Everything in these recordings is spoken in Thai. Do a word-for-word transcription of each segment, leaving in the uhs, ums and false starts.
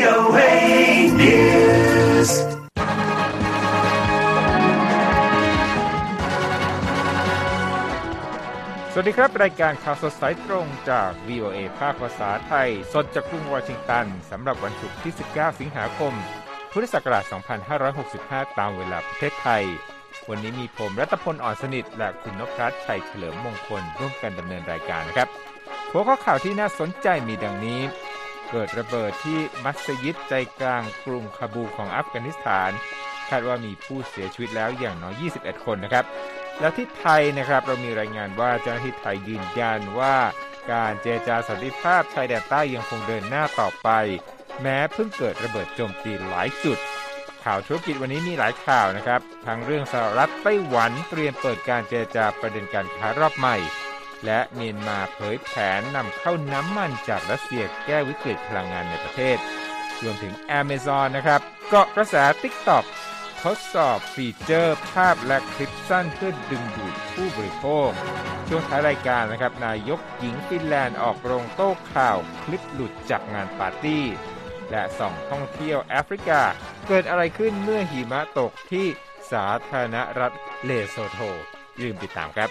โอ เอ News สวัสดีครับรายการข่าวสดสายตรงจาก วี โอ เอ ภาคภาษาไทยสดจากกรุงวอชิงตันสำหรับวันศุกร์ที่สิบเก้าสิงหาคมพุทธศักราชสองพันห้าร้อยหกสิบห้าตามเวลาประเทศไทยวันนี้มีผมรัตพลอ่อนสนิทและคุณนพรัตน์ชัยเฉลิมมงคลร่วมกันดำเนินรายการนะครับหัวข้อข่าวที่น่าสนใจมีดังนี้เกิดระเบิดที่มัสยิดใจกลางกรุงคาบูของอัฟกานิสถานคาดว่ามีผู้เสียชีวิตแล้วอย่างน้อยยี่สิบเอ็ดคนนะครับแล้วที่ไทยนะครับเรามีรายงานว่าเจ้าหน้าที่ไทยยืนยันว่าการเจรจาสันติภาพชายแดนใต้ยังคงเดินหน้าต่อไปแม้เพิ่งเกิดระเบิดโจมตีหลายจุดข่าวธุรกิจวันนี้มีหลายข่าวนะครับทั้งเรื่องสหรัฐไต้หวันเตรียมเปิดการเจรจาประเด็นการค้ารอบใหม่และเมียนมาเผยแผนนำเข้าน้ำมันจากรัสเซียแก้วิกฤตพลังงานในประเทศรวมถึง Amazon นะครับเกาะกระแส TikTok ทดสอบฟีเจอร์ภาพและคลิปสั้นเพื่อดึงดูดผู้บริโภคช่วงท้ายรายการนะครับนายกหญิงฟินแลนด์ออกโรงโต้ข่าวคลิปหลุดจากงานปาร์ตี้และส่องท่องเที่ยวแอฟริกาเกิดอะไรขึ้นเมื่อหิมะตกที่สาธารณรัฐเลโซโธลืมติดตามครับ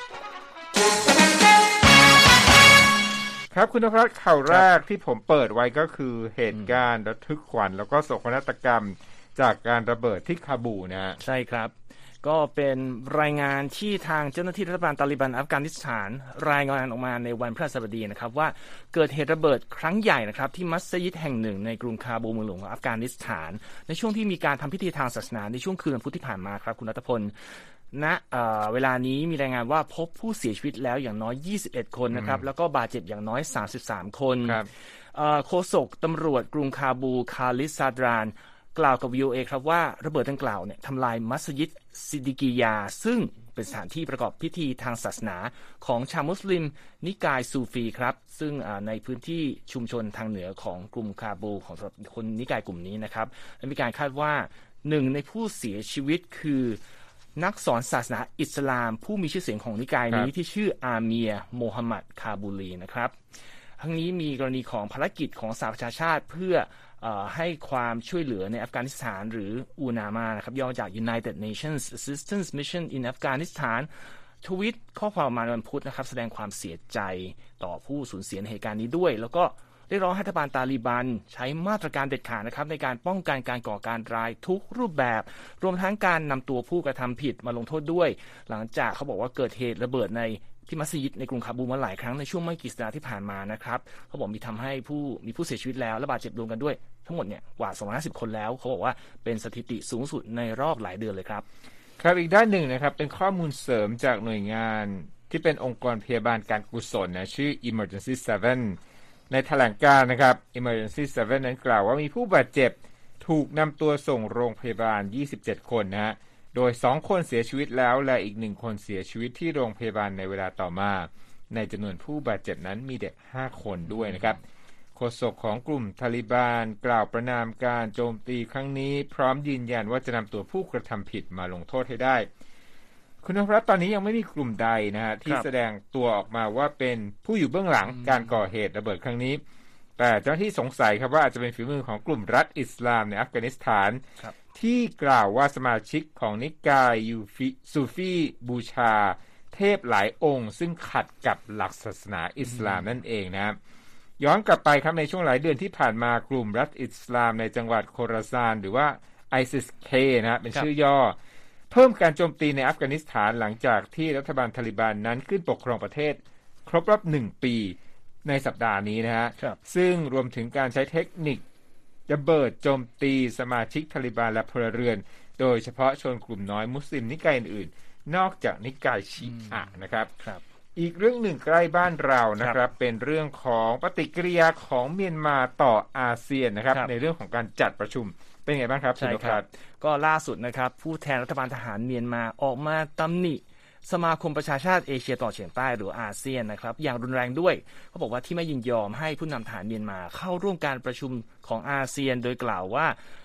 ครับคุณนพรัตน์ข่าวแรกที่ผมเปิดไว้ก็คือเหตุการณ์ระทึกขวัญแล้วก็โศกนาฏกรรมจากการระเบิดที่คาบูนะฮะใช่ครับก็เป็นรายงานที่ทางเจ้าหน้าที่รัฐบาลตาลิบันอัฟกานิสถานรายงานออกมาในวันพฤหัสบดีนะครับว่าเกิดเหตุระเบิดครั้งใหญ่นะครับที่มัสยิดแห่งหนึ่งในกรุงคาบูเมืองหลวงของอัฟกานิสถานในช่วงที่มีการทำพิธีทางศาสนาในช่วงคืนวันพุธที่ผ่านมาครับคุณรัตพลณเอ่อเวลานี้มีรายงานว่าพบผู้เสียชีวิตแล้วอย่างน้อยยี่สิบเอ็ดคนนะครับแล้วก็บาดเจ็บอย่างน้อยสามสิบสามคนโฆษกตำรวจกรุงคาบูคาลิซาดรานกล่าวกับ วี โอ เอ ครับว่าระเบิดดังกล่าวเนี่ยทำลายมัสยิดซิดดิกียาซึ่งเป็นสถานที่ประกอบพิธีทางศาสนาของชาวมุสลิมนิกายซูฟีครับซึ่งในพื้นที่ชุมชนทางเหนือของกรุงคาบูของคนนิกายกลุ่มนี้นะครับและมีการคาดว่าหนึ่งในผู้เสียชีวิตคือนักสอนศาสนาอิสลามผู้มีชื่อเสียงของนิกายนี้ที่ชื่ออาเมียโมฮัมหมัดคาบูลีนะครับทั้งนี้มีกรณีของภารกิจของสหประชาชาติเพื่อให้ความช่วยเหลือในอัฟกานิสถานหรืออูนามานะครับย่อมาจาก United Nations Assistance Mission in Afghanistan ทวิตข้อความมาวันพุธนะครับแสดงความเสียใจต่อผู้สูญเสียในเหตุการณ์นี้ด้วยแล้วก็เรียกร้องให้รัฐบาลตาลิบันใช้มาตรการเด็ดขาดนะครับในการป้องกันการก่อการร้ายทุกรูปแบบรวมทั้งการนำตัวผู้กระทำผิดมาลงโทษด้วยหลังจากเขาบอกว่าเกิดเหตุระเบิดในที่มัสยิดในกรุงคาบูมาหลายครั้งในช่วงไม่กี่สัปดาห์ที่ผ่านมานะครับเขาบอกมีทำให้ผู้มีผู้เสียชีวิตแล้วและบาดเจ็บรวมกันด้วยทั้งหมดเนี่ยกว่าสองร้อยห้าสิบคนแล้วเขาบอกว่าเป็นสถิติสูงสุดในรอบหลายเดือนเลยครับครับอีกด้านหนึ่งนะครับเป็นข้อมูลเสริมจากหน่วยงานที่เป็นองค์กรพยาบาลการกุศลนะชื่อ Emergency เซเว่นในแถลงการณ์นะครับ Emergency เซเว่นนั้นกล่าวว่ามีผู้บาดเจ็บถูกนำตัวส่งโรงพยาบาลยี่สิบเจ็ดคนนะฮะโดยสองคนเสียชีวิตแล้วและอีกหนึ่งคนเสียชีวิตที่โรงพยาบาลในเวลาต่อมาในจำนวนผู้บาดเจ็บนั้นมีเด็กห้าคนด้วยนะครับโฆษกของกลุ่มทาลิบานกล่าวประณามการโจมตีครั้งนี้พร้อมยืนยันว่าจะนำตัวผู้กระทำผิดมาลงโทษให้ได้คุณนพรัตน์ตอนนี้ยังไม่มีกลุ่มใดนะฮะที่แสดงตัวออกมาว่าเป็นผู้อยู่เบื้องหลังการก่อเหตุระเบิดครั้งนี้แต่เจ้าหน้าที่สงสัยครับว่าอาจจะเป็นฝีมือของกลุ่มรัฐอิสลามในอัฟกานิสถานที่กล่าวว่าสมาชิกของนิกายยูฟิซูฟีบูชาเทพหลายองค์ซึ่งขัดกับหลักศาสนาอิสลามนั่นเองนะครับย้อนกลับไปครับในช่วงหลายเดือนที่ผ่านมากลุ่มรัฐอิสลามในจังหวัดโคราซานหรือว่า ไอซิส เค นะฮะเป็นชื่อย่อเพิ่มการโจมตีในอัฟกานิสถานหลังจากที่รัฐบาลตาลิบันนั้นขึ้นปกครองประเทศครบรอบหนึ่งปีในสัปดาห์นี้นะฮะซึ่งรวมถึงการใช้เทคนิคระเบิดโจมตีสมาชิกตาลิบันและพลเรือนโดยเฉพาะชนกลุ่มน้อยมุสลิมนิกายอื่นๆนอกจากนิกายชีอะห์นะครับอีกเรื่องหนึ่งใกล้บ้านเรานะครับเป็นเรื่องของปฏิกิริยาของเมียนมาต่ออาเซียนนะครับในเรื่องของการจัดประชุมเป็นไงบ้างครับใช่ครับก็ล่าสุดนะครับผู้แทนรัฐบาลทหารเมียนมาออกมาตำหนิสมาคมประชาชาติเอเชียตะวันออกเฉียงใต้หรืออาเซียนนะครับอย่างรุนแรงด้วยเขาบอกว่าที่ไม่ยินยอมให้ผู้นำทหารเมียนมาเข้าร่วมการประชุมของอาเซียนโดยกล่าวว่า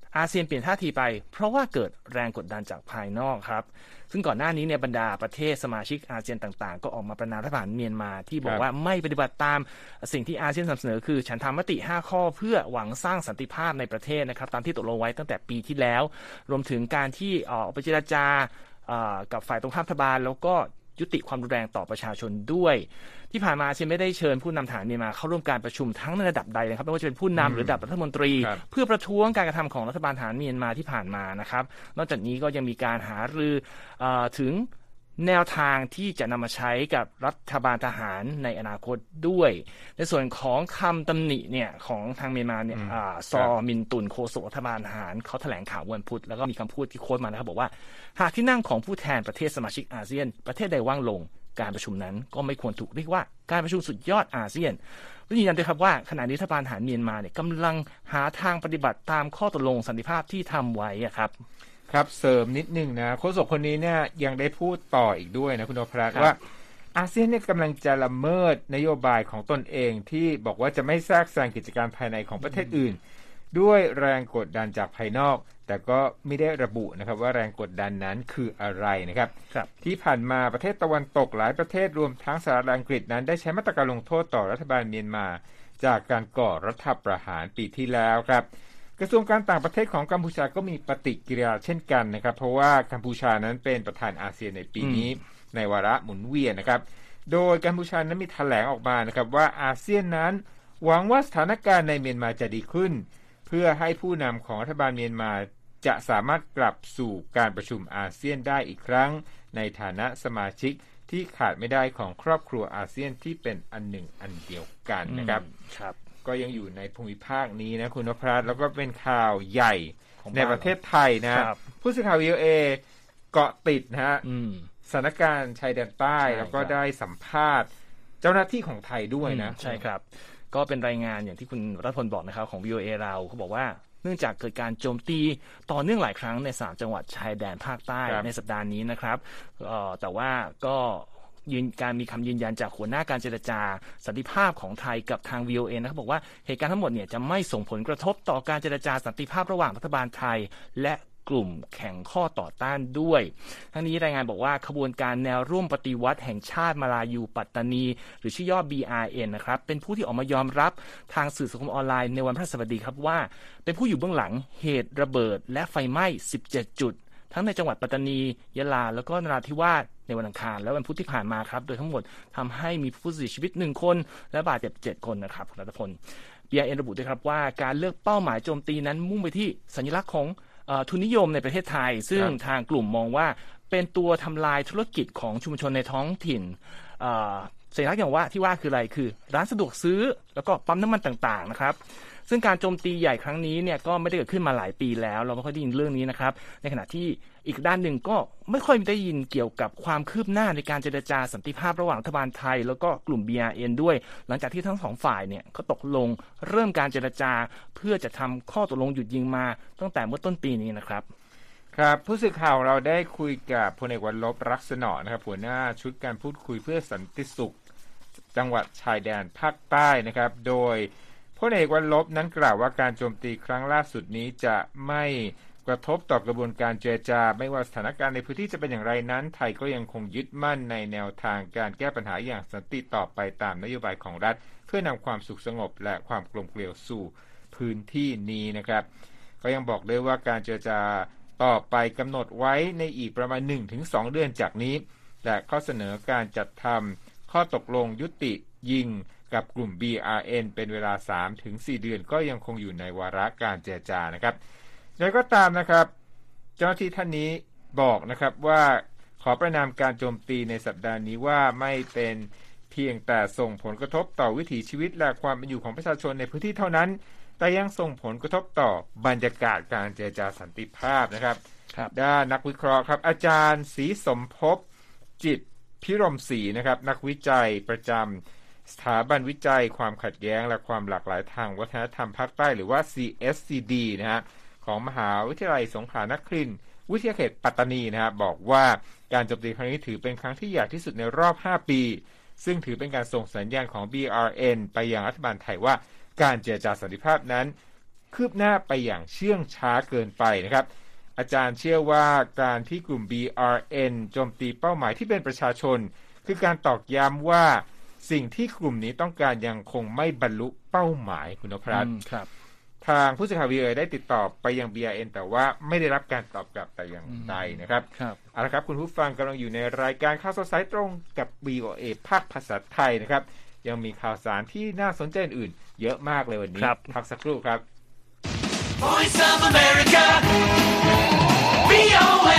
อาเซียนเปลี่ยนท่าทีไปเพราะว่าเกิดแรงกดดันจากภายนอกครับซึ่งก่อนหน้านี้เนี่ยบรรดาประเทศสมาชิกอาเซียนต่างๆก็ออกมาประณามรัฐบาลเมียนมาที่บอกว่าไม่ปฏิบัติตามสิ่งที่อาเซียนนำเสนอคือฉันทามติห้าข้อเพื่อหวังสร้างสันติภาพในประเทศนะครับตามที่ตกลงไว้ตั้งแต่ปีที่แล้วรวมถึงการที่ออกไปเจรจากับฝ่ายตรงข้ามรัฐบาลแล้วก็ยุติความรุนแรงต่อประชาชนด้วยที่ผ่านมาอาเซียนไม่ได้เชิญผู้นำฐานเมียนมาเข้าร่วมการประชุมทั้งในระดับใดนะครับไม่ว่าจะเป็นผู้นำหรือระดับรัฐมนตรีเพื่อประท้วงการกระทำของรัฐบาลฐานเมียนมาที่ผ่านมานะครับนอกจากนี้ก็ยังมีการหารือถึงแนวทางที่จะนำมาใช้กับรัฐบาลทหารในอนาคตด้วยในส่วนของคำตำหนิเนี่ยของทางเมียนมาเนี่ยซอมินตุนโฆษกรัฐบาลทหารเขาแถลงข่าววันพุธแล้วก็มีคำพูดที่โค้ดมานะครับบอกว่าหากที่นั่งของผู้แทนประเทศสมาชิกอาเซียนประเทศใดว่างลงการประชุมนั้นก็ไม่ควรถูกเรียกว่าการประชุมสุดยอดอาเซียนและยืนยันด้วยครับว่าขณะนี้รัฐบาลทหารเมียนมาเนี่ยกำลังหาทางปฏิบัติตามข้อตกลงสันติภาพที่ทำไว้ครับครับเสริมนิดนึงนะโฆษกคนนี้เนี่ยยังได้พูดต่ออีกด้วยนะคุณนพรัตน์ว่าอาเซียนเนี่ยกำลังจะละเมิดนโยบายของตนเองที่บอกว่าจะไม่แทรกแซงกิจการภายในของประเทศอื่นด้วยแรงกดดันจากภายนอกแต่ก็ไม่ได้ระบุนะครับว่าแรงกดดันนั้นคืออะไรนะครับที่ผ่านมาประเทศตะวันตกหลายประเทศรวมทั้งสหรัฐอังกฤษนั้นได้ใช้มาตรการลงโทษต่อรัฐบาลเมียนมาจากการก่อรัฐประหารปีที่แล้วครับกระทรวงการต่างประเทศของกัมพูชาก็มีปฏิกิริยาเช่นกันนะครับเพราะว่ากัมพูชานั้นเป็นประธานอาเซียนในปีนี้ในวาระหมุนเวียนนะครับโดยกัมพูชานั้นมีแถลงออกมานะครับว่าอาเซียนนั้นหวังว่าสถานการณ์ในเมียนมาจะดีขึ้นเพื่อให้ผู้นำของรัฐบาลเมียนมาจะสามารถกลับสู่การประชุมอาเซียนได้อีกครั้งในฐานะสมาชิกที่ขาดไม่ได้ของครอบครัวอาเซียนที่เป็นอันหนึ่งอันเดียวกันนะครับครับก็ยังอยู่ในภูมิภาคนี้นะคุณนพรัตน์แล้วก็เป็นข่าวใหญ่ในประเทศไทยนะผู้สื่อข่าว วี โอ เอ เกาะติดนะฮะสถานการณ์ชายแดนใต้แล้วก็ได้สัมภาษณ์เจ้าหน้าที่ของไทยด้วยนะใช่ครับก็เป็นรายงานอย่างที่คุณรัฐพลบอกนะครับของ วี โอ เอ เราเขาบอกว่าเนื่องจากเกิดการโจมตีต่อเนื่องหลายครั้งในสามจังหวัดชายแดนภาคใต้ในสัปดาห์นี้นะครับแต่ว่าก็ยืนการมีคำยืนยันจากหัวหน้าการเจรจาสันติภาพของไทยกับทาง วี โอ เอ นะครับบอกว่าเหตุการณ์ทั้งหมดเนี่ยจะไม่ส่งผลกระทบต่อการเจรจาสันติภาพระหว่างรัฐบาลไทยและกลุ่มแข่งข้อต่อต้านด้วยทั้งนี้รายงานบอกว่าขบวนการแนวร่วมปฏิวัติแห่งชาติมาลายูปัตตานีหรือชื่อย่อ บี อาร์ เอ็น นะครับเป็นผู้ที่ออกมายอมรับทางสื่อสังคมออนไลน์ในวันพฤหัสบดีครับว่าเป็นผู้อยู่เบื้องหลังเหตุระเบิดและไฟไหม้สิบเจ็ดจุดทั้งในจังหวัดปัตตานียะลาแล้วก็นราธิวาสในวันอังคารและวันพุธที่ผ่านมาครับโดยทั้งหมดทำให้มีผู้เสียชีวิตหนึ่งคนและบาดเจ็บเจ็ดคนนะครับรัฐพล บี อาร์ เอ็น ระบุด้วยครับว่าการเลือกเป้าหมายโจมตีนั้นมุ่งไปที่สัญลักษณ์ของทุนนิยมในประเทศไทยซึ่งทางกลุ่มมองว่าเป็นตัวทำลายธุรกิจของชุมชนในท้องถิ่นสัญลักษณ์อย่างว่าที่ว่าคืออะไรคือร้านสะดวกซื้อแล้วก็ปั๊มน้ำมันต่างๆนะครับซึ่งการโจมตีใหญ่ครั้งนี้เนี่ยก็ไม่ได้เกิดขึ้นมาหลายปีแล้วเราไม่ค่อยได้ยินเรื่องนี้นะครับในขณะที่อีกด้านหนึ่งก็ไม่ค่อยได้ยินเกี่ยวกับความคืบหน้าในการเจรจาสันติภาพระหว่างรัฐบาลไทยแล้วก็กลุ่ม บี อาร์ เอ็น ด้วยหลังจากที่ทั้งสองฝ่ายเนี่ยก็ตกลงเริ่มการเจรจาเพื่อจะทำข้อตกลงหยุดยิงมาตั้งแต่เมื่อต้นปีนี้นะครับครับผู้สื่อข่าวเราได้คุยกับพลเอกวรลบรักษณะนะครับหัวหน้าชุดการพูดคุยเพื่อสันติสุขจังหวัดชายแดนภาคใต้นะครับโดยพลเอกวรลบนั้นกล่าวว่าการโจมตีครั้งล่าสุดนี้จะไม่กระทบต่อกระบวนการเจรจาไม่ว่าสถานการณ์ในพื้นที่จะเป็นอย่างไรนั้นไทยก็ยังคงยึดมั่นในแนวทางการแก้ปัญหาอย่างสันติต่อไปตามนโยบายของรัฐเพื่อนำความสุขสงบและความกลมเกลียวสู่พื้นที่นี้นะครับก็ยังบอกด้วยว่าการเจรจาต่อไปกำหนดไว้ในอีกประมาณ หนึ่งถึงสอง เดือนจากนี้และข้อเสนอการจัดทำข้อตกลงยุติยิงกับกลุ่ม บี อาร์ เอ็น เป็นเวลา สามถึงสี่ เดือนก็ยังคงอยู่ในวาระการเจรจานะครับโดยก็ตามนะครับเจ้าหน้าที่ท่านนี้บอกนะครับว่าขอประณามการโจมตีในสัปดาห์นี้ว่าไม่เป็นเพียงแต่ส่งผลกระทบต่อวิถีชีวิตและความเป็นอยู่ของประชาชนในพื้นที่เท่านั้นแต่ยังส่งผลกระทบต่อบรรยากาศการเจรจาสันติภาพนะครับด้านนักวิเคราะห์ครับอาจารย์ศรีสมภพจิตพิรมศรีนะครับนักวิจัยประจำสถาบันวิจัยความขัดแย้งและความหลากหลายทางวัฒนธรรมภาคใต้หรือว่า ซี เอส ซี ดี นะฮะของมหาวิทยาลัยสงขลานครินทร์วิทยาเขตปัตตานีนะฮะบอกว่าการโจมตีครั้งนี้ถือเป็นครั้งที่ใหญ่ที่สุดในรอบห้าปีซึ่งถือเป็นการส่งสัญญาณของ บี อาร์ เอ็น ไปยังรัฐบาลไทยว่าการเจรจาสันติภาพนั้นคืบหน้าไปอย่างเชื่องช้าเกินไปนะครับอาจารย์เชื่อว่าการที่กลุ่ม บี อาร์ เอ็น โจมตีเป้าหมายที่เป็นประชาชนคือการตอกย้ำว่าสิ่งที่กลุ่มนี้ต้องการยังคงไม่บรรลุเป้าหมายคุณนพรัตน์ครับทางผู้สื่อข่าว วี โอ เอ ได้ติดต่อไปยัง บี อาร์ เอ็น แต่ว่าไม่ได้รับการตอบกลับแต่อย่างใดนะครับเอาละครับคุณผู้ฟังกำลังอยู่ในรายการข่าวสดสายตรงกับ วี โอ เอ ภาคภาษาไทยนะครับยังมีข่าวสารที่น่าสนใจอื่นเยอะมากเลยวันนี้พักสักครู่ครับ Voice of America วี โอ เอ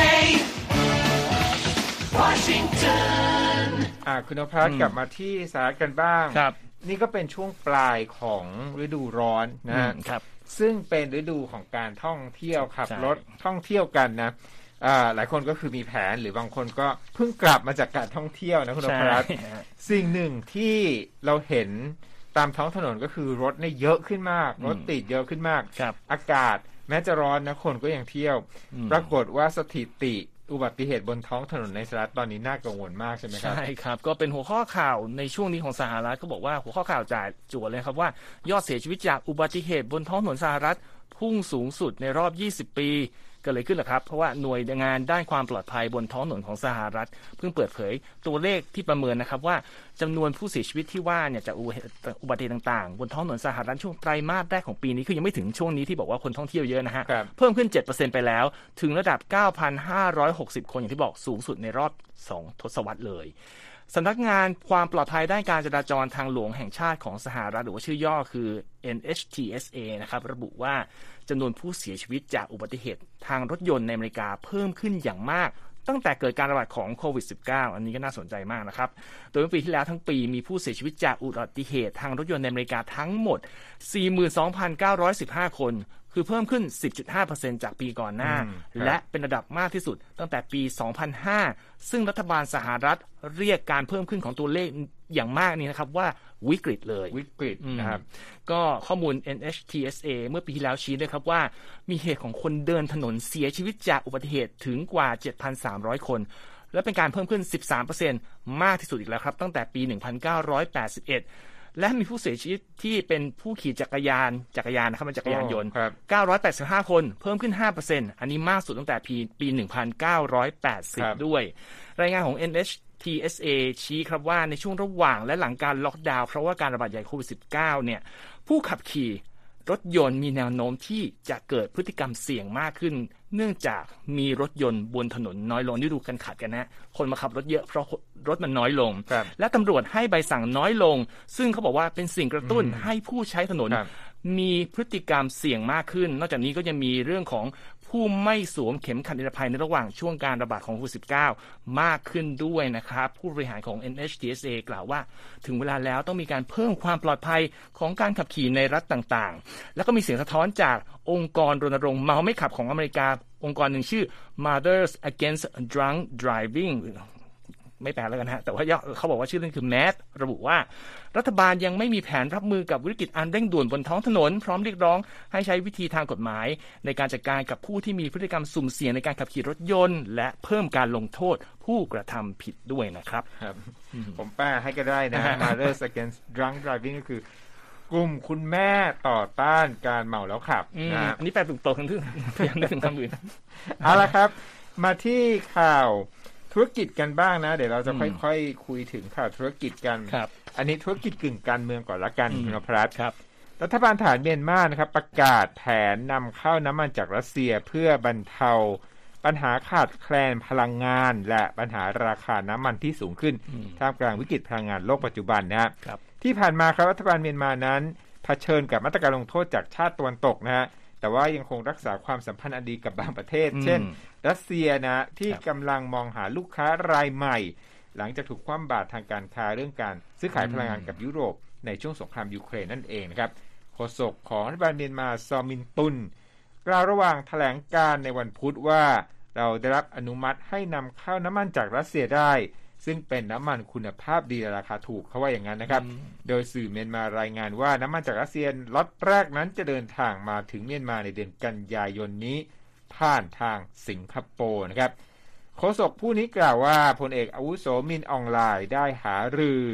Washington อ่าคุณนพรัตน์กลับมาที่สหรัฐกันบ้างนี่ก็เป็นช่วงปลายของฤดูร้อนนะครับซึ่งเป็นฤดูของการท่องเที่ยวขับรถท่องเที่ยวกันนะอ่าหลายคนก็คือมีแผนหรือบางคนก็เพิ่งกลับมาจากการท่องเที่ยวนะคุณนพรัตน์สิ่งหนึ่งที่เราเห็นตามท้องถนนก็คือรถเนี่ยเยอะขึ้นมากรถติดเยอะขึ้นมากอากาศแม้จะร้อนนะคนก็ยังเที่ยวปรากฏว่าสถิติอุบัติเหตุบนท้องถนนในสหรัฐตอนนี้น่ากังวลมากใช่ไหมครับใช่ครับก็เป็นหัวข้อข่าวในช่วงนี้ของสหรัฐก็บอกว่าหัวข้อข่าวจ่าจั่วเลยครับว่ายอดเสียชีวิตจากอุบัติเหตุบนท้องถนนสหรัฐพุ่งสูงสุดในรอบยี่สิบปีเกิดอะไรขึ้นล่ะครับเพราะว่าหน่วยงานด้านความปลอดภัยบนท้องถนนของสหรัฐเพิ่งเปิดเผยตัวเลขที่ประเมินนะครับว่าจำนวนผู้เสียชีวิตที่ว่าเนี่ยจากอุบัติเหตุต่างๆบนท้องถนนสหรัฐช่วงไตรมาสแรกของปีนี้คือยังไม่ถึงช่วงนี้ที่บอกว่าคนท่องเที่ยวเยอะนะฮะเพิ่มขึ้น เจ็ดเปอร์เซ็นต์ ไปแล้วถึงระดับ เก้าพันห้าร้อยหกสิบ คนอย่างที่บอกสูงสุดในรอบสองทศวรรษเลยสำนักงานความปลอดภัยด้านการจราจรทางหลวงแห่งชาติของสหรัฐหรือว่าชื่อย่อคือ เอ็น เอช ที เอส เอ นะครับระบุว่าจำนวนผู้เสียชีวิตจากอุบัติเหตุทางรถยนต์ในอเมริกาเพิ่มขึ้นอย่างมากตั้งแต่เกิดการระบาดของโควิด สิบเก้า อันนี้ก็น่าสนใจมากนะครับโดยเมื่อปีที่แล้วทั้งปีมีผู้เสียชีวิตจากอุบัติเหตุทางรถยนต์ในอเมริกาทั้งหมด สี่หมื่นสองพันเก้าร้อยสิบห้า คนคือเพิ่มขึ้น สิบจุดห้าเปอร์เซ็นต์ จากปีก่อนหน้าและเป็นระดับมากที่สุดตั้งแต่ปี สองพันห้า ซึ่งรัฐบาลสหรัฐเรียกการเพิ่มขึ้นของตัวเลขอย่างมากนี้นะครับว่าวิกฤตเลยวิกฤตนะครับก็ข้อมูล เอ็น เอช ที เอส เอ เมื่อปีที่แล้วชี้ด้วยครับว่ามีเหตุของคนเดินถนนเสียชีวิตจากอุบัติเหตุถึงกว่า เจ็ดพันสามร้อย คนและเป็นการเพิ่มขึ้น สิบสามเปอร์เซ็นต์ มากที่สุดอีกแล้วครับตั้งแต่ปี หนึ่งพันเก้าร้อยแปดสิบเอ็ดและมีผู้เสียชีวิตที่เป็นผู้ขี่จักรยานจักรยานนะครับเป็นจักรยานยนต์เก้าร้อยแปดสิบห้าคนเพิ่มขึ้น ห้าเปอร์เซ็นต์ อันนี้มากสุดตั้งแต่ปีปีหนึ่งพันเก้าร้อยแปดสิบด้วยรายงานของ เอ็น เอช ที เอส เอ ชี้ครับว่าในช่วงระหว่างและหลังการล็อกดาวน์เพราะว่าการระบาดใหญ่โควิด สิบเก้า เนี่ยผู้ขับขี่รถยนต์มีแนวโน้มที่จะเกิดพฤติกรรมเสี่ยงมากขึ้นเนื่องจากมีรถยนต์บนถนนน้อยลงที่ดูกันขัดกันนะคนมาขับรถเยอะเพราะรถมันน้อยลงและตำรวจให้ใบสั่งน้อยลงซึ่งเขาบอกว่าเป็นสิ่งกระตุ้นให้ผู้ใช้ถนนมีพฤติกรรมเสี่ยงมากขึ้นนอกจากนี้ก็ยังมีเรื่องของผู้ไม่สวมเข็มขัดนิรภัยในระหว่างช่วงการระบาดของโควิด สิบเก้า มากขึ้นด้วยนะครับผู้บริหารของ เอ็น เอช ที เอส เอ กล่าวว่าถึงเวลาแล้วต้องมีการเพิ่มความปลอดภัยของการขับขี่ในรัฐต่างๆแล้วก็มีเสียงสะท้อนจากองค์กรรณรงค์เมาไม่ขับของอเมริกาองค์กรหนึ่งชื่อ Mothers Against Drunk Drivingไม่แปลแล้วกันฮะแต่ว่าเขาบอกว่าชื่อนั้นคือแมทระบุว่ารัฐบาลยังไม่มีแผนรับมือกับวิกฤตอันเร่งด่วนบนท้องถนนพร้อมเรียกร้องให้ใช้วิธีทางกฎหมายในการจัดการกับผู้ที่มีพฤติกรรมสุ่มเสี่ยงในการขับขี่รถยนต์และเพิ่มการลงโทษผู้กระทำผิดด้วยนะครับครับผมแปลให้ก็ได้นะ Mothers Against Drunk Driving ก็คือกลุ่มคุณแม่ต่อต้านการเมาแล้วขับนะอันนี้แปลถูกต้องทั้งพยายามนึกถึงคำอื่นเอาละครับมาที่ข่าวธุรกิจกันบ้างนะเดี๋ยวเราจะค่อยๆ ค, คุยถึงข่าวธุรกิจกันอันนี้ธุรกิจกึ่งการเมืองก่อนละกันคุณพรัตน์ครับรัฐบาลฐานเมียนมานะครับประกาศแผนนำเข้าน้ำมันจากรัสเซียเพื่อบรรเทาปัญหาขาดแคลนพลังงานและปัญหาราคาน้ำมันที่สูงขึ้นท่ามกลางวิกฤตพลังงานโลกปัจจุบันนะครับที่ผ่านมาครับรัฐบาลเมียนมานั้นเผชิญกับมาตรการลงโทษจากชาติตะวันตกนะฮะแต่ว่ายังคงรักษาความสัมพันธ์อันดีกับบางประเทศเช่นรัสเซียนะที่กำลังมองหาลูกค้ารายใหม่หลังจากถูกคว่ำบาตรทางการค้าเรื่องการซื้อขายพลังงานกับยุโรปในช่วงสงครามยูเครนนั่นเองนะครับโฆษกของรัฐบาลเมียนมาซอมินตุนกล่าวระหว่างแถลงการในวันพุธว่าเราได้รับอนุมัติให้นำเข้าน้ำมันจากรัสเซียได้ซึ่งเป็นน้ำมันคุณภาพดีราคาถูกเขาว่าอย่างนั้นนะครับโดยสื่อเมียนมารายงานว่าน้ำมันจากรัสเซียล็อตแรกนั้นจะเดินทางมาถึงเมียนมาในเดือนกันยายนนี้ผ่านทางสิงคโปร์นะครับโฆษกผู้นี้กล่าวว่าพลเอกอาวุโสมินอองไลน์ได้หารือ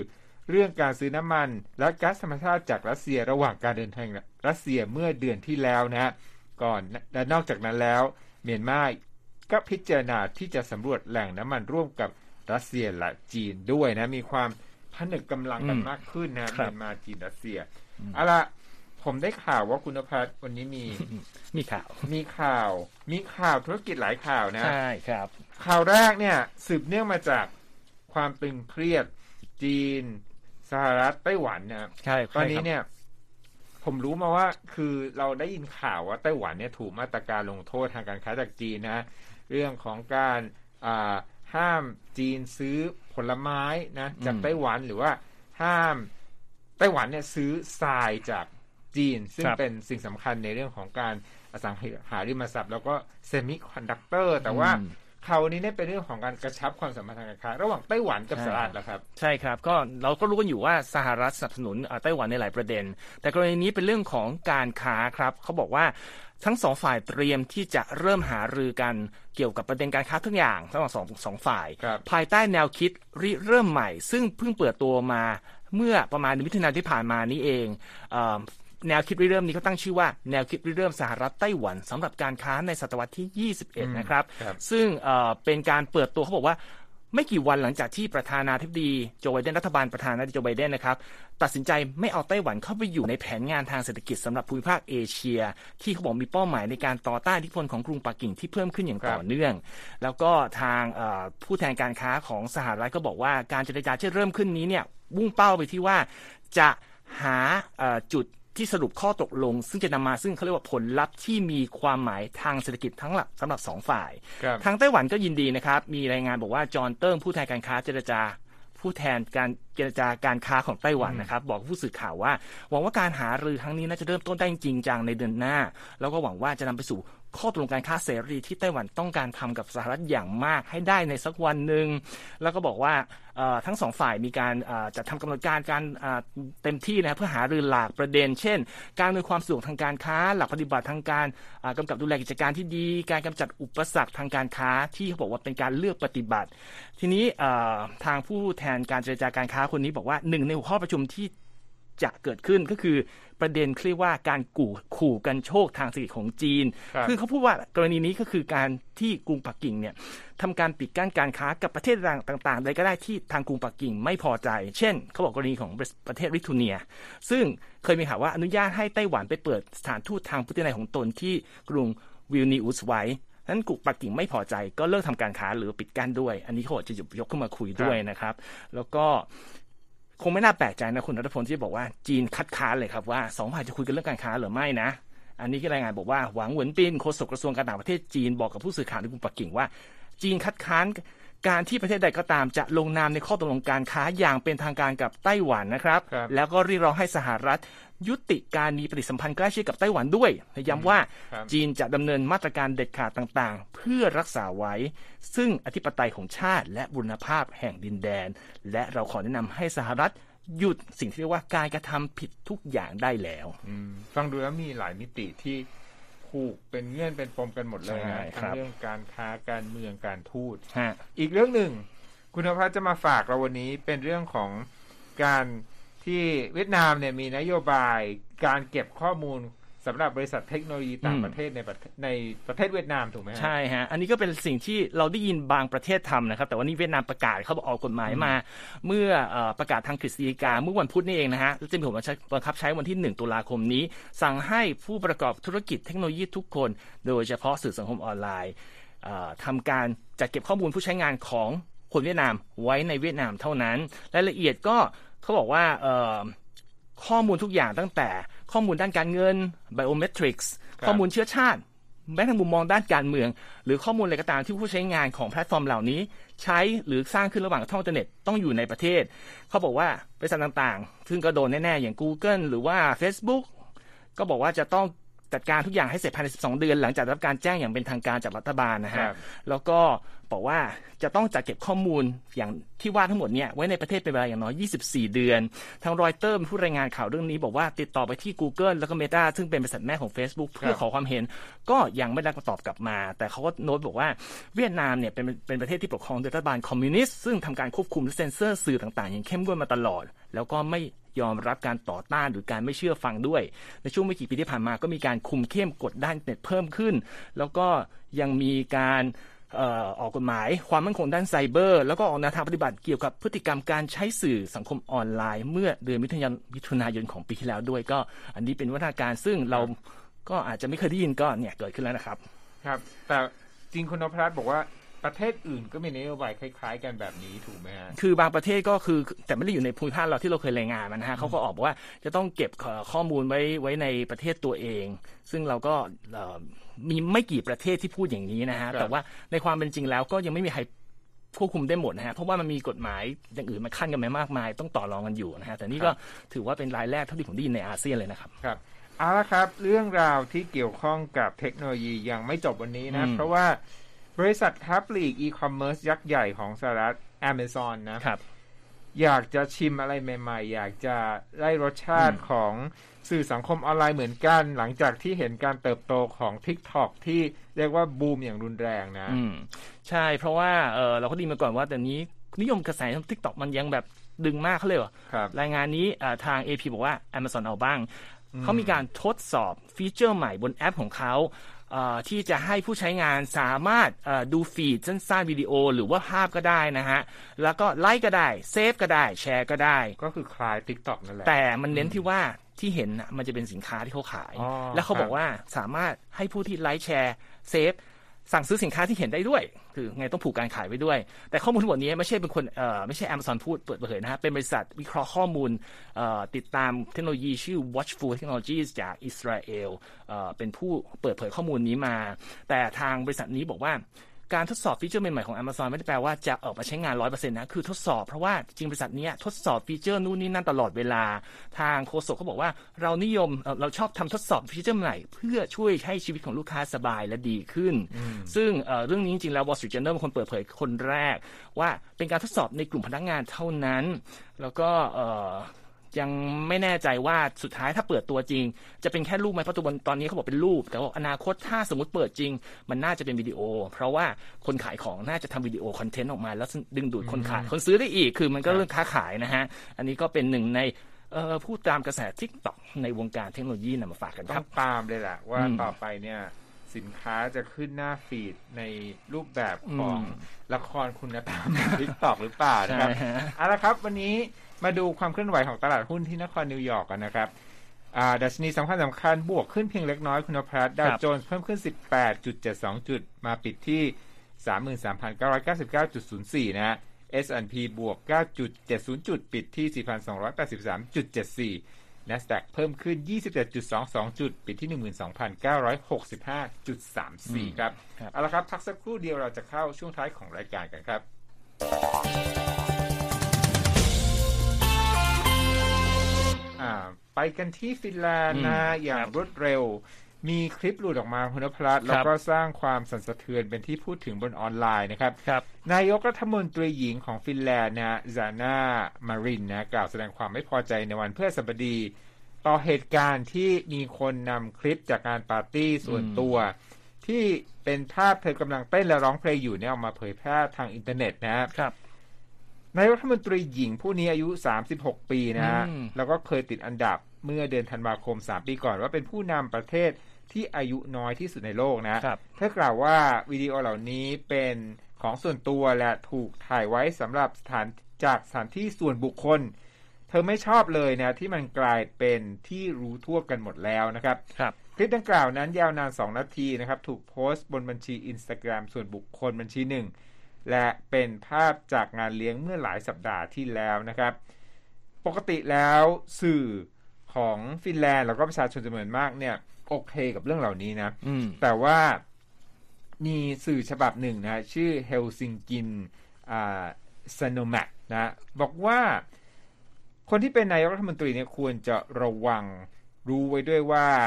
เรื่องการซื้อน้ำมันและก๊าซธรรมชาติจากรัสเซียระหว่างการเดินทางรัสเซียเมื่อเดือนที่แล้วนะฮะก่อนและนอกจากนั้นแล้วเมียนมาก็พิจารณาที่จะสำรวจแหล่งน้ำมันร่วมกับรัสเซียและจีนด้วยนะมีความผนึกกำลังกันมากขึ้นนะเมียนมาจีนรัสเซียเอาล่ะผมได้ข่าวว่าคุณณภัทรวันนี้มีมีข่าวมีข่าวมีข่าวธุรกิจหลายข่าวนะใช่ครับข่าวแรกเนี่ยสืบเนื่องมาจากความตึงเครียดจีนสหรัฐไต้หวันนะใช่ตอนนี้เนี่ยผมรู้มาว่าคือเราได้ยินข่าวว่าไต้หวันเนี่ยถูกมาตรการลงโทษทางการค้าจากจีนนะเรื่องของการอ่าห้ามจีนซื้อผลไม้นะจากไต้หวันหรือว่าห้ามไต้หวันเนี่ยซื้อทรายจากจีนซึ่งเป็นสิ่งสำคัญในเรื่องของการอสังหาริมทรัพย์แล้วก็เซมิคอนดักเตอร์แต่ว่าคราวนี้เนี่ยเป็นเรื่องของการกระชับความสัมพันธ์ทางการค้าระหว่างไต้หวันกับสหรัฐนะครับใช่ครับก็เราก็รู้กันอยู่ว่าสหรัฐสนับสนุนไต้หวันในหลายประเด็นแต่กรณีนี้เป็นเรื่องของการค้าครับเขาบอกว่าทั้งสองฝ่ายเตรียมที่จะเริ่มหารือกันเกี่ยวกับประเด็นการค้าทุกอย่างทั้งสองสองฝ่ายภายใต้แนวคิดริเริ่มใหม่ซึ่งเพิ่งเปิดตัวมาเมื่อประมาณมิถุนายนที่ผ่านมานี้เองแนวคิดริเริ่มนี้เขาตั้งชื่อว่าแนวคิดริเริ่มสหรัฐไต้หวันสำหรับการค้าในศตวรรษที่ยี่สิบเอ็ดนะครับซึ่งเป็นการเปิดตัวเขาบอกว่าไม่กี่วันหลังจากที่ประธานาธิบดีโจไบเดนรัฐบาลประธานาธิบดีโจไบเดนนะครับตัดสินใจไม่เอาไต้หวันเข้าไปอยู่ในแผนงานทางเศรษฐกิจสำหรับภูมิภาคเอเชียที่เขาบอกมีเป้าหมายในการต่อต้านอิทธิพลของกรุงปักกิ่งที่เพิ่มขึ้นอย่างต่อเนื่องแล้วก็ทางผู้แทนการค้าของสหรัฐก็บอกว่าการเจรจาที่เริ่มขึ้นนี้เนี่ยมุ่งเป้าไปที่ว่าจะหาจุดที่สรุปข้อตกลงซึ่งจะนำมาซึ่งเขาเรียกว่าผลลัพธ์ที่มีความหมายทางเศรษฐกิจทั้งหลักสำหรับสองฝ่ายทางไต้หวันก็ยินดีนะครับมีรายงานบอกว่าจอห์นเติ้งผู้แทนการค้าเจรจาผู้แทนการเจรจาการค้าของไต้หวันนะครับบอกผู้สื่อข่าวว่าหวังว่าการหารือครั้งนี้น่าจะเริ่มต้นได้จริงจังในเดือนหน้าแล้วก็หวังว่าจะนำไปสู่ข้อตกลงการค้าเสรีที่ไต้หวันต้องการทำกับสหรัฐอย่างมากให้ได้ในสักวันหนึ่งแล้วก็บอกว่าทั้งสองฝ่ายมีการจัดทำกำหนดการการเต็มที่นะเพื่อหารือหลากประเด็นเช่นการอำนวยความสะดวกทางการค้าหลักปฏิบัติทางการกำกับดูแลกิจการที่ดีการกำจัดอุปสรรคทางการค้าที่เขาบอกว่าเป็นการเลือกปฏิบัติทีนี้ทางผู้แทนการเจรจาการค้าคนนี้บอกว่าหนึ่งในหัวข้อประชุมที่จะเกิดขึ้นก็คือประเด็นเรียกว่าการกู่ขู่กันโชคทางเศรษฐกิจของจีนคือเขาพูดว่ากรณีนี้ก็คือการที่กรุงปักกิ่งเนี่ยทำการปิดกั้นการค้ากับประเทศต่างๆใดก็ได้ที่ทางกรุงปักกิ่งไม่พอใจเช่นเขาบอกกรณีของประเทศลิทัวเนียซึ่งเคยมีข่าวว่าอนุญาตให้ไต้หวันไปเปิดสถานทูตทางพุทธนัยของตนที่กรุงวิลนิอุสไว้นั้นกรุงปักกิ่งไม่พอใจก็เลิกทำการค้าหรือปิดกั้นด้วยอันนี้เขาจะยกขึ้นมาคุยด้วยนะครับแล้วก็คงไม่น่าแปลกใจนะคุณรัฐพลที่บอกว่าจีนคัดค้านเลยครับว่าสองฝ่ายจะคุยกันเรื่องการค้าหรือไม่นะอันนี้ก็รายงานบอกว่าหวังเหวินปินโฆษกกระทรวงการต่างประเทศจีนบอกกับผู้สื่อข่าวในกรุงปักกิ่งว่าจีนคัดค้านการที่ประเทศใดก็ตามจะลงนามในข้อตกลงการค้าอย่างเป็นทางการกับไต้หวันนะครับแล้วก็เรียกร้องให้สหรัฐยุติการมีปฏิสัมพันธ์ใกล้ชิดกับไต้หวันด้วยย้ำว่าจีนจะดำเนินมาตรการเด็ดขาดต่างๆเพื่อรักษาไว้ซึ่งอธิปไตยของชาติและบูรณภาพแห่งดินแดนและเราขอแนะนำให้สหรัฐหยุดสิ่งที่เรียกว่าการกระทำผิดทุกอย่างได้แล้วฟังดูแล้วมีหลายมิติที่ผูกเป็นเงื่อนเป็นปมกันหมดเลยนะทั้งเรื่องการค้าการเมืองการทูตอีกเรื่องหนึ่งคุณภาพจะมาฝากเราวันนี้เป็นเรื่องของการที่เวียดนามเนี่ยมีนโยบายการเก็บข้อมูลสำหรับบริษัทเทคโนโลยีต่างประเทศในในประเทศเวียดนามถูกไหมใช่ฮะอันนี้ก็เป็นสิ่งที่เราได้ยินบางประเทศทำนะครับแต่ว่านี่เวียดนามประกาศเขาออกกฎหมายมาเมื่อประกาศทางกฤษฎีกาเมื่อวันพุธนี่เองนะฮะแล้วจะมีผลบังคับใช้วันที่หนึ่งตุลาคมนี้สั่งให้ผู้ประกอบธุรกิจเทคโนโลยีทุกคนโดยเฉพาะสื่อสังคมออนไลน์ทำการจัดเก็บข้อมูลผู้ใช้งานของคนเวียดนามไว้ในเวียดนามเท่านั้นรายละเอียดก็เขาบอกว่าข้อมูลทุกอย่างตั้งแต่ข้อมูลด้านการเงิน biometrics ข้อมูลเชื้อชาติแม้แต่มุมมองด้านการเมืองหรือข้อมูลอะไรก็ตามที่ผู้ใช้งานของแพลตฟอร์มเหล่านี้ใช้หรือสร้างขึ้นระหว่างท่องอินเทอร์เน็ตต้องอยู่ในประเทศเขาบอกว่าบริษัทต่างๆซึ่งก็โดนแน่ๆอย่าง Google หรือว่า Facebook ก็บอกว่าจะต้องจัดการทุกอย่างให้เสร็จภายในสิบสองเดือนหลังจากรับการแจ้งอย่างเป็นทางการจากรัฐบาลนะฮะแล้วก็บอกว่าจะต้องจัดเก็บข้อมูลอย่างที่ว่าทั้งหมดเนี่ยไว้ในประเทศเป็นเวลาอย่างน้อยยี่สิบสี่เดือนทางรอยเตอร์ผู้รายงานข่าวเรื่องนี้บอกว่าติดต่อไปที่ Google แล้วก็ Meta ซึ่งเป็นบริษัทแม่ของ Facebook เพื่อขอความเห็นก็ยังไม่ได้คำตอบกลับมาแต่เขาก็โน้ตบอกว่าเวียดนามเนี่ยเป็นเป็นประเทศที่ปกครองโดยรัฐบาลคอมมิวนิสต์ซึ่งทำการควบคุมและเซ็นเซอร์สื่อต่างๆอย่างเข้มงวดมาตลอดแล้วก็ไม่ยอมรับการต่อต้านหรือการไม่เชื่อฟังด้วยในช่วงไม่กี่ปีที่ผ่านมาก็มีการคุมเข้มกฎด้านเน็ตเพิ่มขึ้นแล้วก็ยังมีการเอ่อออกกฎหมายความมั่นคงด้านไซเบอร์แล้วก็ออกแนวทางปฏิบัติเกี่ยวกับพฤติกรรมการใช้สื่อสังคมออนไลน์เมื่อเดือนมิถุนายนมิถุนายนของปีที่แล้วด้วยก็อันนี้เป็นวัฒนาการซึ่งเราก็อาจจะไม่เคยได้ยินก็เนี่ยเกิดขึ้นแล้วนะครับครับแต่จริงคุณนพรัตน์บอกว่าประเทศอื่นก็มีนโยบายคล้ายๆกันแบบนี้ถูกไหมฮะคือบางประเทศก็คือแต่ไม่ได้อยู่ในภูมิภาคเราที่เราเคยรายงานมันนะฮะเขาก็ออกบอกว่าจะต้องเก็บข้อมูลไว้ไว้ในประเทศตัวเองซึ่งเราก็มีไม่กี่ประเทศที่พูดอย่างนี้นะฮะแต่ว่าในความเป็นจริงแล้วก็ยังไม่มีใครควบคุมได้หมดนะฮะเพราะว่ามันมีกฎหมายอย่างอื่นมาขั้นกันมากมายต้องต่อรองกันอยู่นะฮะแต่นี่ก็ถือว่าเป็นรายแรกเท่าที่ผมได้ยินในอาเซียนเลยนะครับครับเอาละครับเรื่องราวที่เกี่ยวข้องกับเทคโนโลยียังไม่จบวันนี้นะเพราะว่าบริษัทค้าปลีกอีคอมเมิร์ซยักษ์ใหญ่ของสหรัฐ Amazon นะครับอยากจะชิมอะไรใหม่ๆอยากจะได้รสชาติของสื่อสังคมออนไลน์เหมือนกันหลังจากที่เห็นการเติบโตของ TikTok ที่เรียกว่าบูมอย่างรุนแรงนะอืมใช่เพราะว่าเออเราก็ดีมาก่อนว่าแต่นี้นิยมกระแสของ TikTok มันยังแบบดึงมากเขาเลยเหรอรายงานนี้ทาง เอ พี บอกว่า Amazon เอาบ้างเขามีการทดสอบฟีเจอร์ใหม่บนแอปของเขาที่จะให้ผู้ใช้งานสามารถดูฟีดสั้นๆวิดีโอหรือว่าภาพก็ได้นะฮะแล้วก็ไลค์ก็ได้เซฟก็ได้แชร์ก็ได้ก็คือคล้าย TikTok นั่นแหละแต่มันเน้นที่ว่าที่เห็นนะมันจะเป็นสินค้าที่เขาขายแล้วเขาบอกว่าสามารถให้ผู้ที่ไลค์แชร์เซฟสั่งซื้อสินค้าที่เห็นได้ด้วยคือไงต้องผูกการขายไว้ด้วยแต่ข้อมูลทั้งหมดนี้ไม่ใช่เป็นคนเอ่อไม่ใช่ Amazon พูดเปิดเผยนะฮะเป็นบริษัทวิเคราะห์ข้อมูลเอ่อติดตามเทคโนโลยีชื่อ Watchful Technologies จากอิสราเอลเอ่อเป็นผู้เปิดเผยข้อมูลนี้มาแต่ทางบริษัทนี้บอกว่าการทดสอบฟีเจอร์ใหม่ๆของ Amazon ไม่ได้แปลว่าจะออกมาใช้งาน ร้อยเปอร์เซ็นต์ นะคือทดสอบเพราะว่าจริงบริษัทนี้ทดสอบฟีเจอร์นู่นนี่นั่นตลอดเวลาทางโฆษกเขาบอกว่าเรานิยมเราชอบทำทดสอบฟีเจอร์ใหม่เพื่อช่วยให้ชีวิตของลูกค้าสบายและดีขึ้นซึ่งเรื่องนี้จริงๆแล้ว Wall Street Journal เป็นคนเปิดเผยคนแรกว่าเป็นการทดสอบในกลุ่มพนักงานเท่านั้นแล้วก็ยังไม่แน่ใจว่าสุดท้ายถ้าเปิดตัวจริงจะเป็นแค่รูปไหมเพราะตัวตอนนี้เขาบอกเป็นรูปแต่ว่าอนาคตถ้าสมมติเปิดจริงมันน่าจะเป็นวิดีโอเพราะว่าคนขายของน่าจะทำวิดีโอคอนเทนต์ออกมาแล้วดึงดูดคนขายคนซื้อได้อีกคือมันก็เรื่องค้าขายนะฮะอันนี้ก็เป็นหนึ่งในผู้ตามกระแส TikTok ในวงการเทคโนโลยีนำมาฝากกันครับต้องตามเลยแหละว่าต่อไปเนี่ยสินค้าจะขึ้นหน้าฟีดในรูปแบบของละครคุณธรรม TikTok หรือเปล่านะครับเอาละครับวันนี้มาดูความเคลื่อนไหวของตลาดหุ้นที่นครนิวยอร์กกันนะครับดัชนีสำคัญสำคัญบวกขึ้นเพียงเล็กน้อยคุณนพรัตน์ดาวโจนส์เพิ่มขึ้น สิบแปดจุดเจ็ดสอง จุดมาปิดที่ สามหมื่นสามพันเก้าร้อยเก้าสิบเก้าจุดศูนย์สี่ นะฮะ เอส แอนด์ พี บวก เก้าจุดเจ็ดศูนย์ จุดปิดที่ สี่พันสองร้อยแปดสิบสามจุดเจ็ดสี่ NASDAQ เพิ่มขึ้น ยี่สิบเจ็ดจุดสองสอง จุดปิดที่ หนึ่งหมื่นสองพันเก้าร้อยหกสิบห้าจุดสามสี่ ครับเอาละครับพักสักครู่เดียวเราจะเข้าช่วงท้ายของรายการกันครับไปกันที่ฟินแลนด์นะอย่างรวดเร็วมีคลิปหลุดออกมาคุณนพรัตน์แล้วก็สร้างความสั่นสะเทือนเป็นที่พูดถึงบนออนไลน์นะครับนายกรัฐมนตรีหญิงของฟินแลนด์นะซาน่ามารินนะกล่าวแสดงความไม่พอใจในวันพฤหัสบดีต่อเหตุการณ์ที่มีคนนำคลิปจากงานปาร์ตี้ส่วนตัวที่เป็นภาพเธอกำลังเต้นและร้องเพลงอยู่เนี่ยออกมาเผยแพร่ทางอินเทอร์เน็ตนะครับนายกรัฐมนตรีหญิงผู้นี้อายุสามสิบหกปีนะฮะแล้วก็เคยติดอันดับเมื่อเดือนธันวาคมสามปีก่อนว่าเป็นผู้นำประเทศที่อายุน้อยที่สุดในโลกนะเธอกล่าวว่าวิดีโอเหล่านี้เป็นของส่วนตัวและถูกถ่ายไว้สำหรับสถานจากสถานที่ส่วนบุคคลเธอไม่ชอบเลยนะที่มันกลายเป็นที่รู้ทั่วกันหมดแล้วนะครับคลิปดังกล่าวนั้นยาวนานสองนาทีนะครับถูกโพสต์บนบัญชี Instagram ส่วนบุคคลบัญชีหนึ่งและเป็นภาพจากงานเลี้ยงเมื่อหลายสัปดาห์ที่แล้วนะครับปกติแล้วสื่อของฟินแลนด์แล้วก็ประชาชนจำนวนมากเนี่ยโอเคกับเรื่องเหล่านี้นะแต่ว่ามีสื่อฉบับหนึ่งนะชื่อ Helsingin อ่า Sanomat นะบอกว่าคนที่เป็นนายกรัฐมนตรีเนี่ยควรจะระวังรู้ไว้ด้วยว่า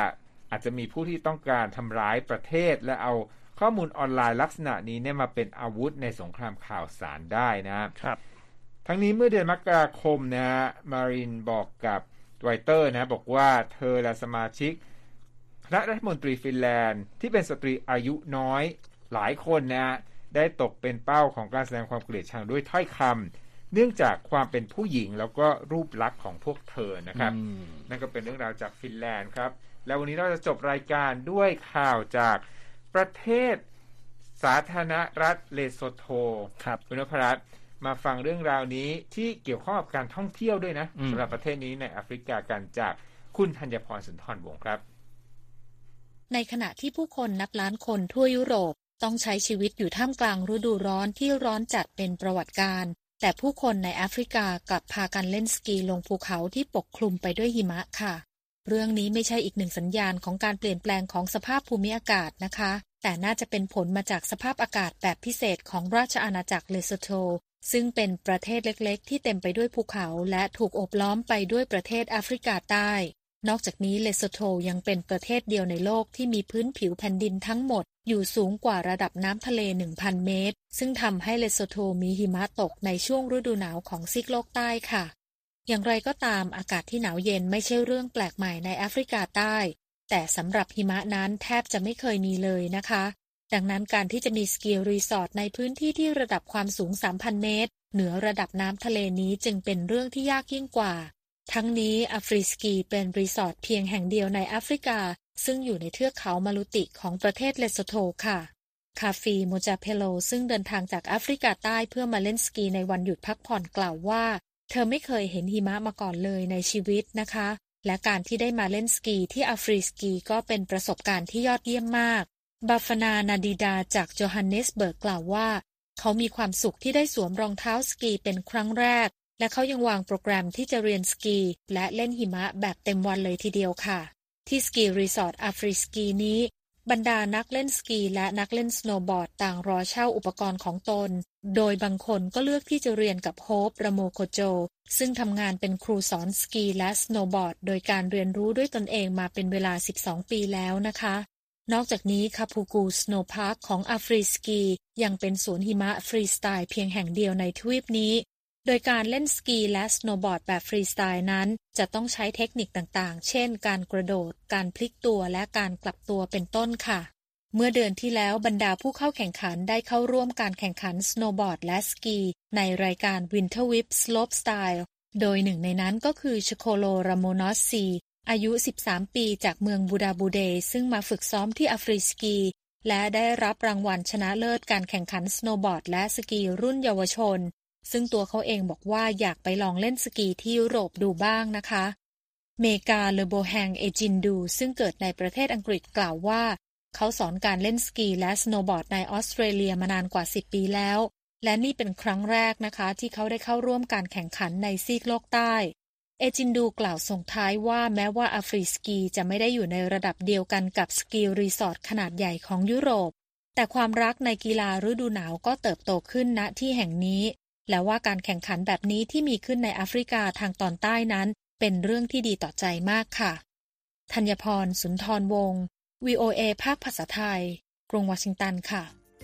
อาจจะมีผู้ที่ต้องการทำร้ายประเทศและเอาข้อมูลออนไลน์ลักษณะนี้เนี่ยมาเป็นอาวุธในสงครามข่าวสารได้นะครับทั้งนี้เมื่อเดือนมกราคมนะฮะมารินบอกกับไวเตอร์นะบอกว่าเธอและสมาชิกคณะรัฐมนตรีฟินแลนด์ที่เป็นสตรีอายุน้อยหลายคนนะได้ตกเป็นเป้าของการแสดงความเกลียดชังด้วยถ้อยคำเนื่องจากความเป็นผู้หญิงแล้วก็รูปลักษณ์ของพวกเธอนะครับนั่นก็เป็นเรื่องราวจากฟินแลนด์ครับแล้ววันนี้เราจะจบรายการด้วยข่าวจากประเทศสาธารณรัฐเลโซโธครับคุณนพรัตน์มาฟังเรื่องราวนี้ที่เกี่ยวข้องกับการท่องเที่ยวด้วยนะสำหรับประเทศนี้ในแอฟริกากันจากคุณธัญพรสุนทรวงศ์ครับในขณะที่ผู้คนนับล้านคนทั่วยุโรปต้องใช้ชีวิตอยู่ท่ามกลางฤดูร้อนที่ร้อนจัดเป็นประวัติการณ์แต่ผู้คนในแอฟริกากลับพากันเล่นสกีลงภูเขาที่ปกคลุมไปด้วยหิมะค่ะเรื่องนี้ไม่ใช่อีกหนึ่งสัญญาณของการเปลี่ยนแปลงของสภาพภูมิอากาศนะคะแต่น่าจะเป็นผลมาจากสภาพอากาศแบบพิเศษของราชอาณาจักรเลโซโธซึ่งเป็นประเทศเล็กๆที่เต็มไปด้วยภูเขาและถูกโอบล้อมไปด้วยประเทศแอฟริกาใต้นอกจากนี้เลโซโธยังเป็นประเทศเดียวในโลกที่มีพื้นผิวแผ่นดินทั้งหมดอยู่สูงกว่าระดับน้ำทะเล หนึ่งพัน เมตรซึ่งทำให้เลโซโธมีหิมะตกในช่วงฤดูหนาวของซีกโลกใต้ค่ะอย่างไรก็ตามอากาศที่หนาวเย็นไม่ใช่เรื่องแปลกใหม่ในแอฟริกาใต้แต่สำหรับหิมะนั้นแทบจะไม่เคยมีเลยนะคะดังนั้นการที่จะมีสกีรีสอร์ทในพื้นที่ที่ระดับความสูง สามพัน เมตรเหนือระดับน้ำทะเลนี้จึงเป็นเรื่องที่ยากยิ่งกว่าทั้งนี้อัฟริสกีเป็นรีสอร์ทเพียงแห่งเดียวในแอฟริกาซึ่งอยู่ในเทือกเขามาลุติของประเทศเลโซโธค่ะคาฟีโมจาเพโลซึ่งเดินทางจากแอฟริกาใต้เพื่อมาเล่นสกีในวันหยุดพักผ่อนกล่าวว่าเธอไม่เคยเห็นหิมะมาก่อนเลยในชีวิตนะคะและการที่ได้มาเล่นสกีที่อัฟริสกีก็เป็นประสบการณ์ที่ยอดเยี่ยมมากบาฟนานาดิดาจากโจฮันเนสเบิร์กกล่าวว่าเขามีความสุขที่ได้สวมรองเท้าสกีเป็นครั้งแรกและเขายังวางโปรแกรมที่จะเรียนสกีและเล่นหิมะแบบเต็มวันเลยทีเดียวค่ะที่สกีรีสอร์ทอัฟริสกีนี้บรรดานักเล่นสกีและนักเล่นสโนว์บอร์ดต่างรอเช่าอุปกรณ์ของตนโดยบางคนก็เลือกที่จะเรียนกับโฮปรโมโคโจซึ่งทำงานเป็นครูสอนสกีและสโนว์บอร์ดโดยการเรียนรู้ด้วยตนเองมาเป็นเวลาสิบสองปีแล้วนะคะนอกจากนี้คาพูกูสโนว์พาร์คของอัฟริสกียังเป็นสวนหิมะฟรีสไตล์เพียงแห่งเดียวในทวีปนี้โดยการเล่นสกีและสโนว์บอร์ดแบบฟรีสไตล์นั้นจะต้องใช้เทคนิคต่างๆเช่นการกระโดดการพลิกตัวและการกลับตัวเป็นต้นค่ะเมื่อเดือนที่แล้วบรรดาผู้เข้าแข่งขันได้เข้าร่วมการแข่งขันสโนว์บอร์ดและสกีในรายการ Winter Whip Slope Style โดยหนึ่งในนั้นก็คือชโคโลรามอนอสซีอายุสิบสามปีจากเมืองบูดาบูเดซึ่งมาฝึกซ้อมที่อัฟริสกีและได้รับรางวัลชนะเลิศการแข่งขันสโนว์บอร์ดและสกีรุ่นเยาวชนซึ่งตัวเขาเองบอกว่าอยากไปลองเล่นสกีที่ยุโรปดูบ้างนะคะเมกาเลโบแฮงเอจินดูซึ่งเกิดในประเทศอังกฤษกล่าวว่าเขาสอนการเล่นสกีและสโนว์บอร์ดในออสเตรเลียมานานกว่าสิบปีแล้วและนี่เป็นครั้งแรกนะคะที่เขาได้เข้าร่วมการแข่งขันในซีกโลกใต้เอจินดูกล่าวส่งท้ายว่าแม้ว่าอัฟริสกีจะไม่ได้อยู่ในระดับเดียวกันกับสกีรีสอร์ทขนาดใหญ่ของยุโรปแต่ความรักในกีฬาฤดูหนาวก็เติบโตขึ้นณที่แห่งนี้และว่าการแข่งขันแบบนี้ที่มีขึ้นในแอฟริกาทางตอนใต้นั้นเป็นเรื่องที่ดีต่อใจมากค่ะธัญพรสุนทรวงศ์ วี โอ เอ ภาคภาษาไทยกรุงวอชิงตันค่ะ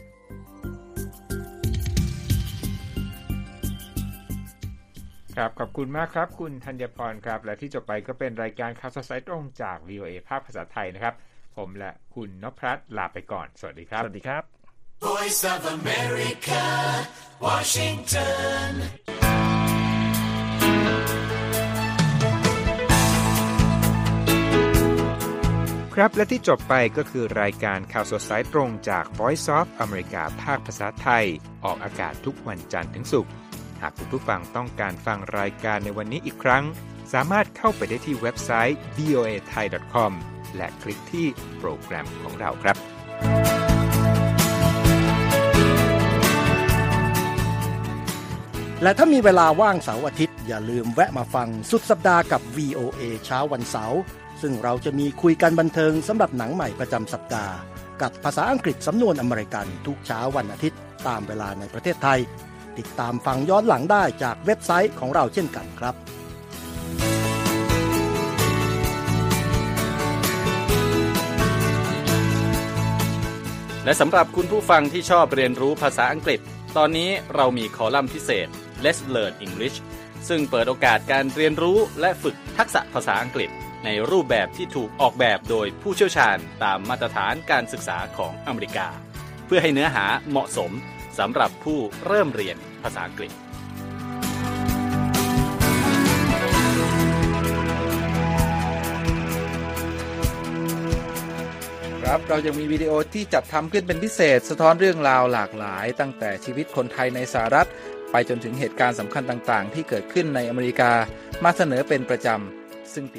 ครับขอบคุณมากครับคุณธัญพรครับและที่จบไปก็เป็นรายการข่าวสดสายตรงจาก วี โอ เอ ภาคภาษาไทยนะครับผมและคุณนพรัตน์ลาไปก่อนสวัสดีครับสวัสดีครับ Voice of America Washington ครับและที่จบไปก็คือรายการข่าวสดสายตรงจาก Voice of America ภาคภาษาไทยออกอากาศทุกวันจันทร์ถึงศุกร์หากคุณผู้ฟังต้องการฟังรายการในวันนี้อีกครั้งสามารถเข้าไปได้ที่เว็บไซต์ วี โอ เอ ไทย ดอท คอม และคลิกที่โปรแกรมของเราครับและถ้ามีเวลาว่างเสาร์อาทิตย์อย่าลืมแวะมาฟังสุดสัปดาห์กับ วี โอ เอ เช้าวันเสาร์ซึ่งเราจะมีคุยกันบันเทิงสำหรับหนังใหม่ประจำสัปดาห์กับภาษาอังกฤษสำนวนอเมริกันทุกเช้าวันอาทิตย์ตามเวลาในประเทศไทยติดตามฟังย้อนหลังได้จากเว็บไซต์ของเราเช่นกันครับและสำหรับคุณผู้ฟังที่ชอบเรียนรู้ภาษาอังกฤษตอนนี้เรามีคอลัมน์พิเศษ Let's Learn English ซึ่งเปิดโอกาสการเรียนรู้และฝึกทักษะภาษาอังกฤษในรูปแบบที่ถูกออกแบบโดยผู้เชี่ยวชาญตามมาตรฐานการศึกษาของอเมริกาเพื่อให้เนื้อหาเหมาะสมสำหรับผู้เริ่มเรียนภาษาอังกฤษครับเรายังมีวิดีโอที่จัดทำขึ้นเป็นพิเศษสะท้อนเรื่องราวหลากหลายตั้งแต่ชีวิตคนไทยในสหรัฐไปจนถึงเหตุการณ์สำคัญต่างๆที่เกิดขึ้นในอเมริกามาเสนอเป็นประจำซึ่ง